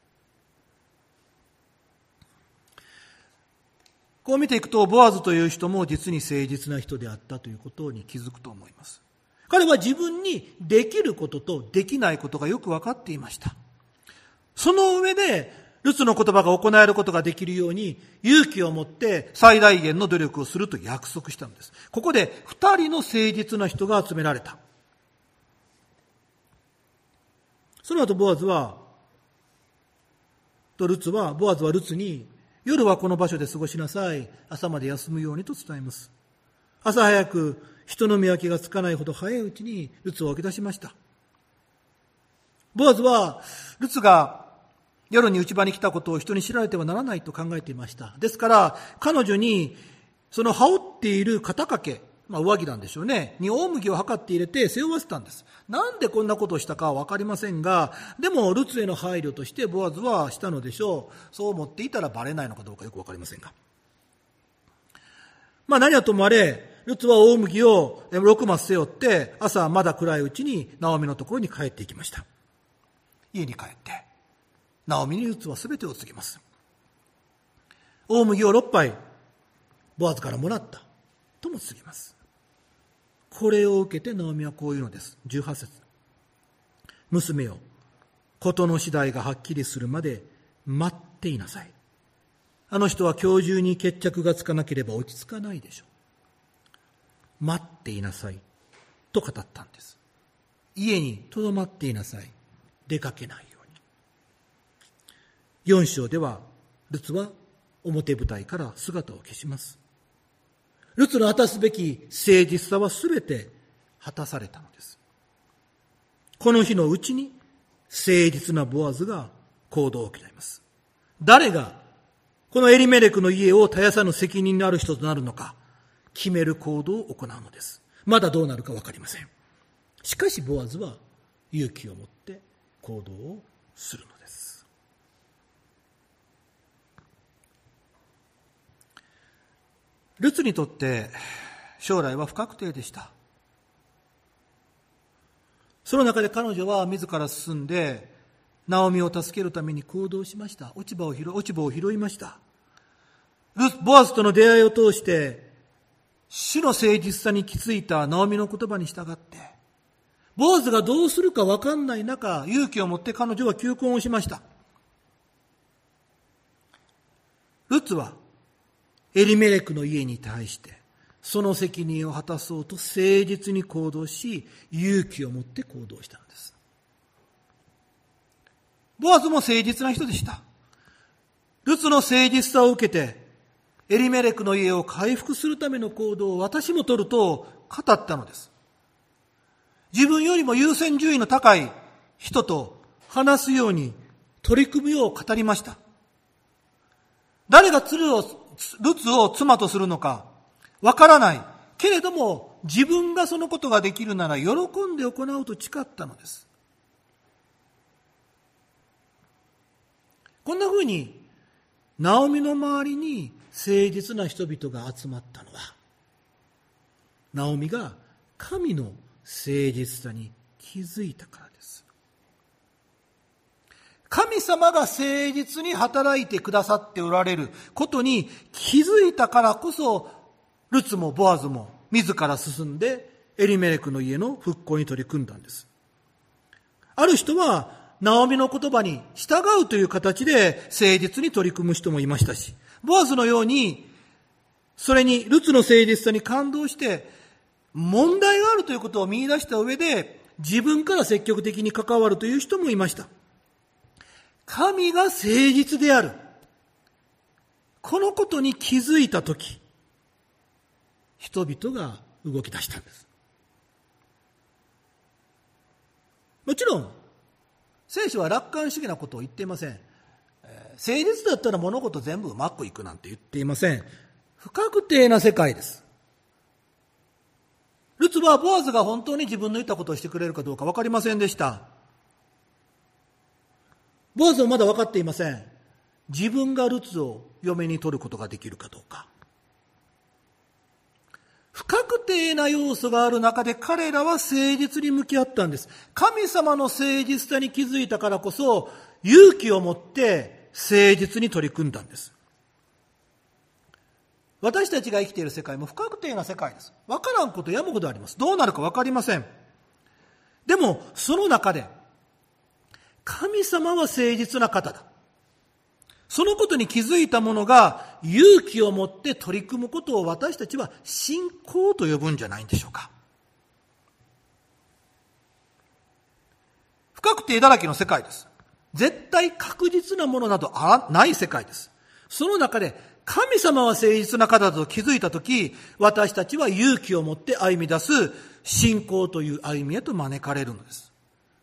こう見ていくと、ボアズという人も実に誠実な人であったということに気づくと思います。彼は自分にできることとできないことがよく分かっていました。その上で、ルツの言葉が行えることができるように、勇気を持って最大限の努力をすると約束したのです。ここで2人の誠実な人が集められた。その後ボアズはルツに、夜はこの場所で過ごしなさい。朝まで休むようにと伝えます。朝早く人の見分けがつかないほど早いうちにルツを起き出しました。ボアズはルツが夜に内場に来たことを人に知られてはならないと考えていました。ですから彼女にその羽織っている肩掛け、上着なんでしょうね、に大麦を測って入れて背負わせたんです。なんでこんなことをしたかは分かりませんが、でもルツへの配慮としてボアズはしたのでしょう。そう思っていたらバレないのかどうかよく分かりませんが、何はともあれルツは大麦を6マス背負って朝まだ暗いうちにナオミのところに帰っていきました。家に帰ってナオミにルツは全てを告げます。大麦を6杯ボアズからもらったとも告げます。これを受けてナオミはこう言うのです。18節。娘よ、事の次第がはっきりするまで待っていなさい。あの人は今日中に決着がつかなければ落ち着かないでしょう。待っていなさいと語ったんです。家にとどまっていなさい。出かけないように。4章ではルツは表舞台から姿を消します。ルツの果たすべき誠実さはすべて果たされたのです。この日のうちに誠実なボアズが行動を行います。誰がこのエリメレクの家を絶やさぬ責任のある人となるのか決める行動を行うのです。まだどうなるか分かりません。しかしボアズは勇気を持って行動をするのです。ルツにとって将来は不確定でした。その中で彼女は自ら進んでナオミを助けるために行動しました。落ち葉を拾いました。ボアズとの出会いを通して主の誠実さに気づいたナオミの言葉に従ってボアズがどうするか分かんない中、勇気を持って彼女は求婚をしました。ルツはエリメレクの家に対してその責任を果たそうと誠実に行動し、勇気を持って行動したのです。ボアズも誠実な人でした。ルツの誠実さを受けてエリメレクの家を回復するための行動を私も取ると語ったのです。自分よりも優先順位の高い人と話すように取り組むよう語りました。誰がルツを妻とするのかわからないけれども、自分がそのことができるなら喜んで行うと誓ったのです。こんなふうにナオミの周りに誠実な人々が集まったのは、ナオミが神の誠実さに気づいたからです。神様が誠実に働いてくださっておられることに気づいたからこそ、ルツもボアズも自ら進んでエリメレクの家の復興に取り組んだんです。ある人はナオミの言葉に従うという形で誠実に取り組む人もいましたし、ボアズのようにそれにルツの誠実さに感動して問題があるということを見出した上で自分から積極的に関わるという人もいました。神が誠実である、このことに気づいたとき、人々が動き出したんです。もちろん聖書は楽観主義なことを言っていません。誠実だったら物事全部うまくいくなんて言っていません。不確定な世界です。ルツはボアズが本当に自分の言ったことをしてくれるかどうか分かりませんでした。ボアズはまだ分かっていません。自分がルツを嫁に取ることができるかどうか。不確定な要素がある中で彼らは誠実に向き合ったんです。神様の誠実さに気づいたからこそ勇気を持って誠実に取り組んだんです。私たちが生きている世界も不確定な世界です。分からんこと山ほどあります。どうなるか分かりません。でもその中で神様は誠実な方だ、そのことに気づいた者が勇気を持って取り組むことを私たちは信仰と呼ぶんじゃないんでしょうか。不確定だらけの世界です。絶対確実なものなどない世界です。その中で神様は誠実な方だと気づいたとき、私たちは勇気を持って歩み出す信仰という歩みへと招かれるのです。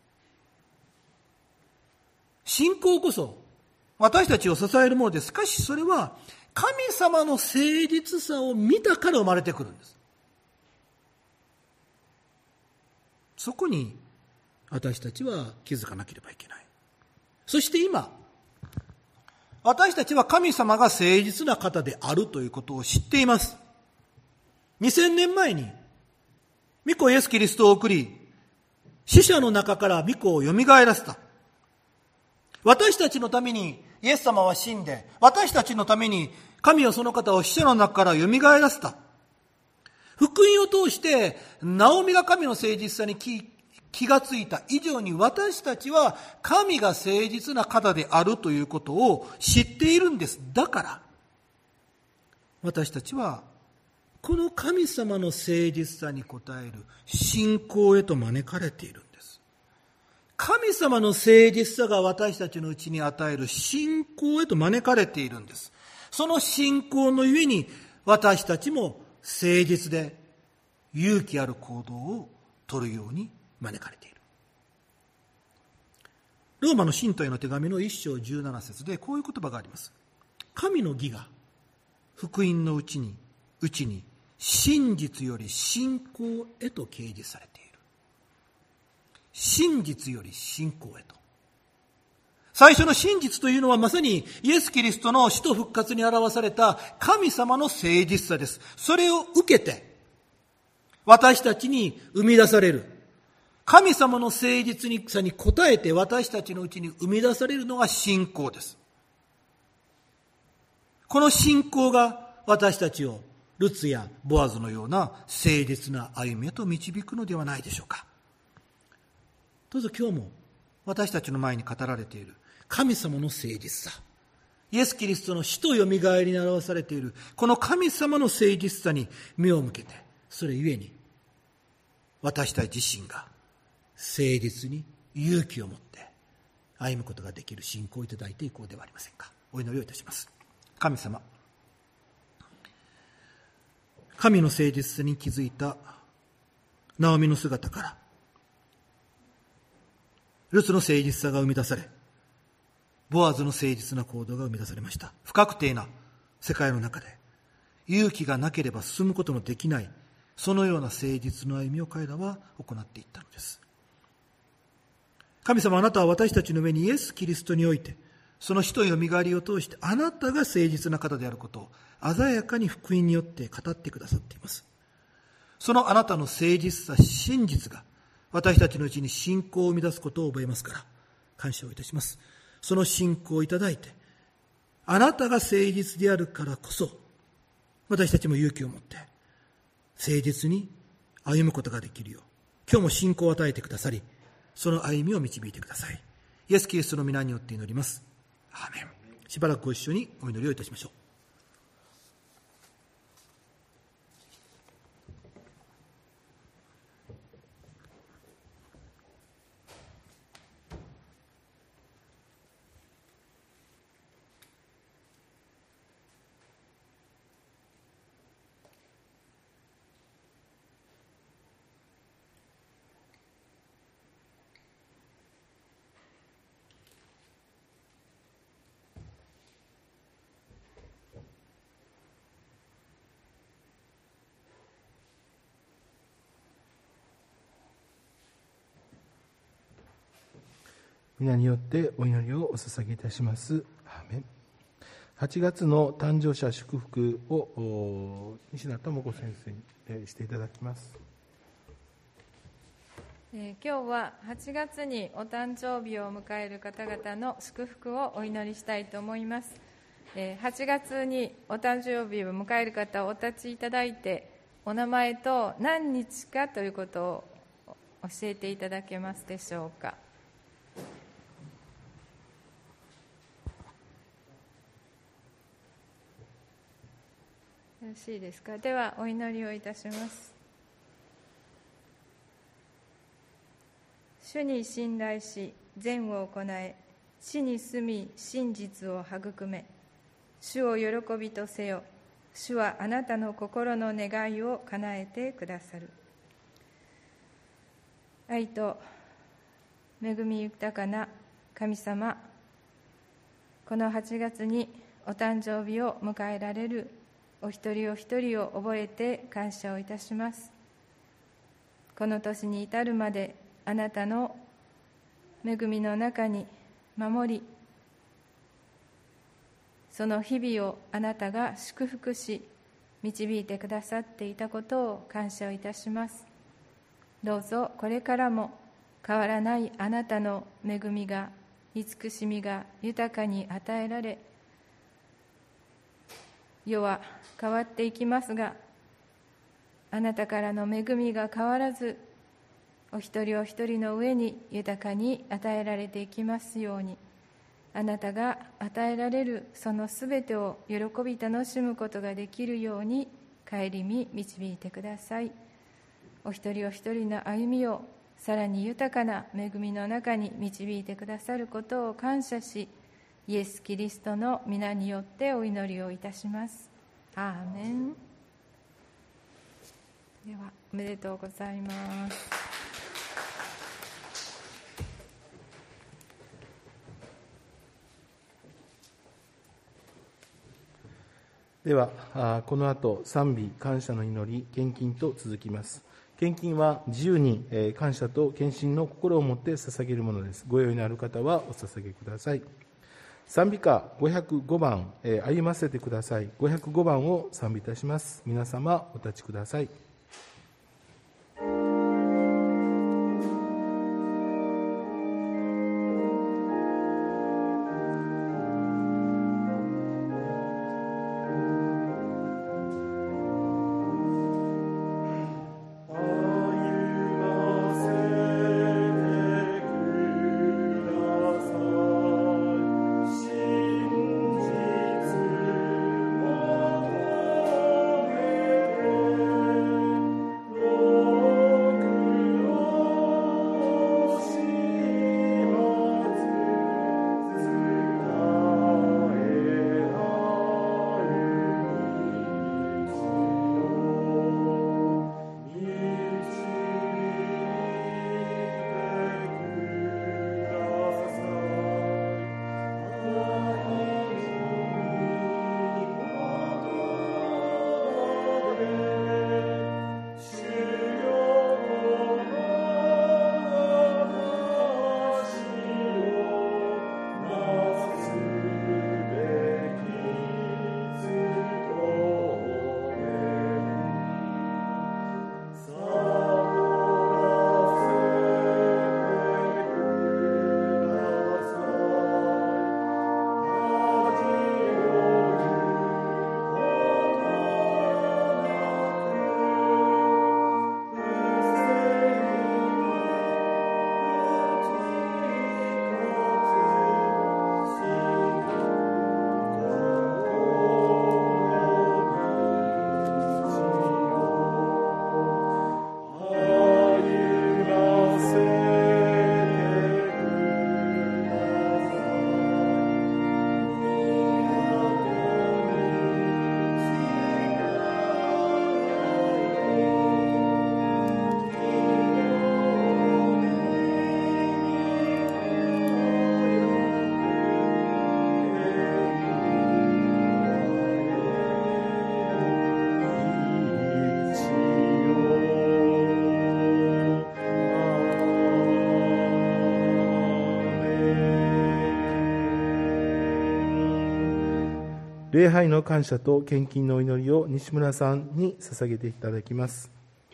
信仰こそ私たちを支えるものです。しかしそれは神様の誠実さを見たから生まれてくるんです。そこに私たちは気づかなければいけない。そして今、私たちは神様が誠実な方であるということを知っています。2000年前に御子イエス・キリストを送り、死者の中から御子をよみがえらせた。私たちのためにイエス様は死んで、私たちのために神はその方を死者の中から蘇らせた。福音を通してナオミが神の誠実さに気がついた以上に、私たちは神が誠実な方であるということを知っているんです。だから私たちはこの神様の誠実さに応える信仰へと招かれているんです。神様の誠実さが私たちのうちに与える信仰へと招かれているんです。その信仰のゆえに私たちも誠実で勇気ある行動を取るように招かれている。ローマの信徒への手紙の1章17節でこういう言葉があります。神の義が福音のうちに真実より信仰へと掲示されている。真実より信仰へと。最初の真実というのはまさにイエス・キリストの死と復活に表された神様の誠実さです。それを受けて私たちに生み出される神様の誠実さに応えて私たちのうちに生み出されるのが信仰です。この信仰が私たちをルツやボアズのような誠実な歩みへと導くのではないでしょうか。どうぞ今日も私たちの前に語られている神様の誠実さ、イエス・キリストの死とよみがえりに表されているこの神様の誠実さに目を向けて、それゆえに私たち自身が誠実に勇気を持って歩むことができる信仰をいただいていこうではありませんか。お祈りをいたします。神様、神の誠実さに気づいたナオミの姿からルツの誠実さが生み出され、ボアズの誠実な行動が生み出されました。不確定な世界の中で勇気がなければ進むことのできない、そのような誠実の歩みを彼らは行っていったのです。神様、あなたは私たちの上にイエス・キリストにおいてその死とよみがえりを通してあなたが誠実な方であることを鮮やかに福音によって語ってくださっています。そのあなたの誠実さ、真実が私たちのうちに信仰を生み出すことを覚えますから感謝をいたします。その信仰をいただいて、あなたが誠実であるからこそ私たちも勇気を持って誠実に歩むことができるよう、今日も信仰を与えてくださり、その歩みを導いてください。イエス・キリストの皆によって祈ります。アーメン。しばらくご一緒にお祈りをいたしましょう。 皆によってお祈りをお捧げいたします。アーメン。8月の誕生者祝福を西名智子先生にしていただきます。 今日は8月にお誕生日を迎える方々の祝福をお祈りしたいと思います。8月にお誕生日を迎える方をお立ちいただいて、お名前と何日かということを教えていただけますでしょうか。よろしいですか。ではお祈りをいたします。主に信頼し善を行え、地に住み真実を育め、主を喜びとせよ。主はあなたの心の願いを叶えてくださる。愛と恵み豊かな神様、この8月にお誕生日を迎えられるお一人お一人を覚えて感謝をいたします。この年に至るまであなたの恵みの中に守り、その日々をあなたが祝福し導いてくださっていたことを感謝をいたします。どうぞこれからも変わらないあなたの恵みが、慈しみが豊かに与えられ、 世は変わっていきますが、あなたからの恵みが変わらず、お一人お一人の上に豊かに与えられていきますように、あなたが与えられるそのすべてを喜び楽しむことができるように顧み導いてください。お一人お一人の歩みをさらに豊かな恵みの中に導いてくださることを感謝し、イエス・キリストの皆によってお祈りをいたします。アーメン。では、おめでとうございます。 では、この後賛美感謝の祈り献金と続きます。献金は自由に感謝と献身の心を持って捧げるものです。ご用意のある方はお捧げください。賛美歌505番、歩ませてください。505番を賛美いたします。皆様お立ちください。礼拝の感謝と献金の祈りを西村さんに捧げていただきます。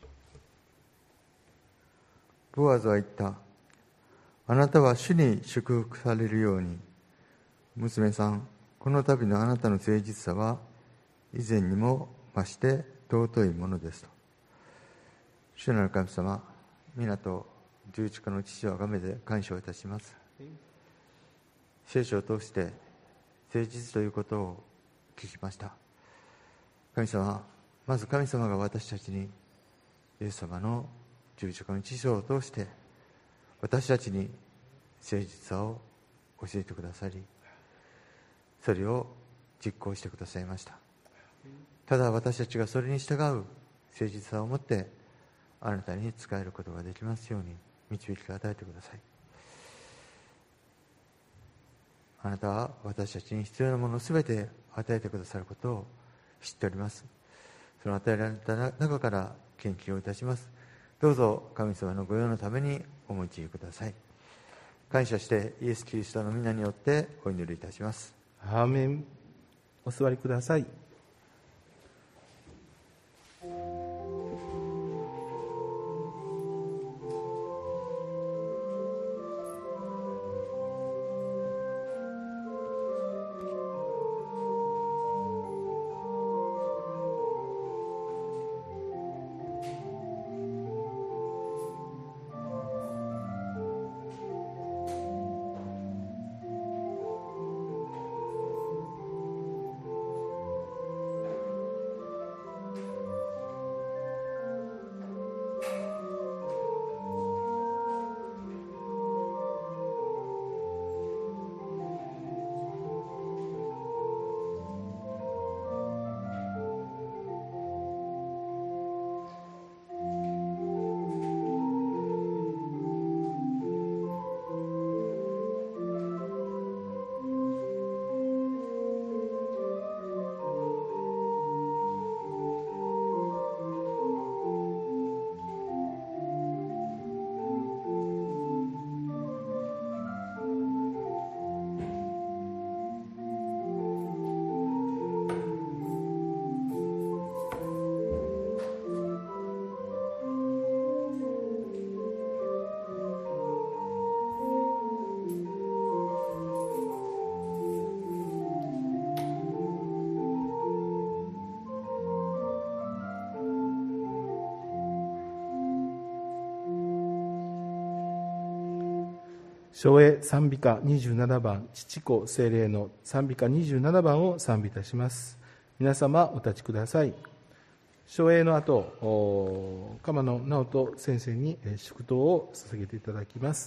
ボアズは言った。あなたは主に祝福されるように。娘さん、この度のあなたの誠実さは以前にも増して尊いものですと。主なる神様、皆と十字架の父をあがめて感謝をいたします。聖書を通して誠実ということを聞きました。神様、まず神様が私たちにイエス様の十字架の知性を通して私たちに誠実さを教えてくださり、それを実行してくださいました。ただ私たちがそれに従う誠実さを持ってあなたに仕えることができますように導きを与えてください。あなたは私たちに必要なものをすべて与えてくださることを知っております。その与えられた中から献金をいたします。どうぞ神様のご用のためにお用いください。感謝してイエス・キリストの皆によってお祈りいたします。 アーメン。お座りください。 唱詠賛美歌27番、父子聖霊の賛美歌27番を賛美いたします。皆様お立ちください。唱詠の後、鎌野直人先生に祝祷を捧げていただきます。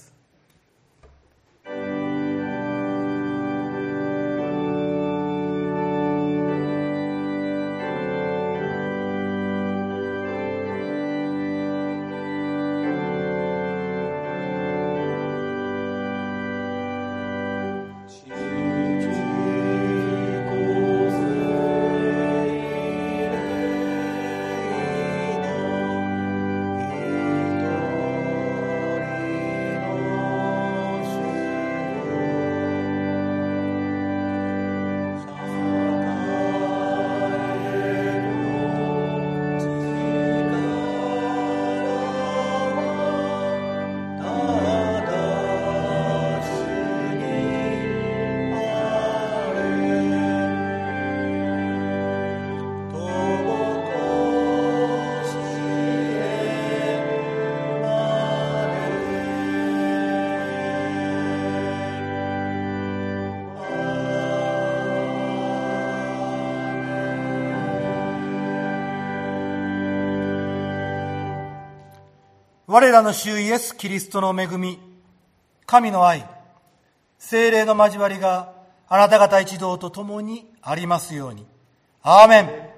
我らの主イエス・キリストの恵み、神の愛、聖霊の交わりがあなた方一同と共にありますように。アーメン。